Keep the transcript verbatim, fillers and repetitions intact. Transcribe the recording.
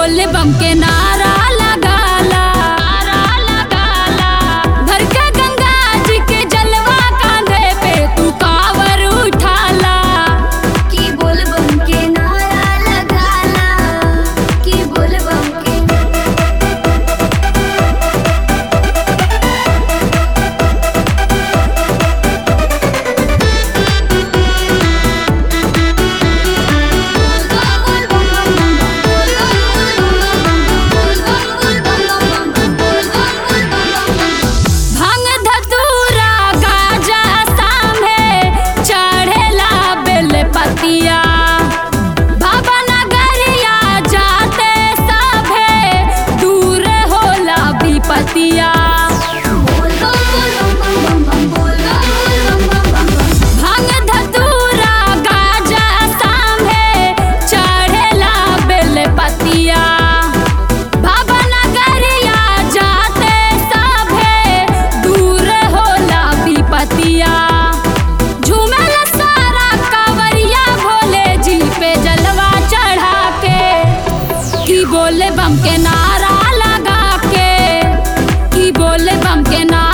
बोले बम के नारा लगाला, नारा लगाला। भर के गंगा जी के जलवा कांधे पे तू कांवर उठाला। की बोल बम के नारा लगाला, की बोल बम के भांग धतूरा गाजा सामे चढ़ेला बेलपतिया। बाबा नगरिया जाते सभे दूर होला विपतिया। भांग धतूरा गाजा सामे चढ़ेला बेलपतिया। बाबा नगरिया जाते सभे दूर होला विपतिया। झूमेला सारा कांवरिया भोले जी पे जलवा चढ़ा के। की बोले बम के नारा लगा के, की बोले बम के नारा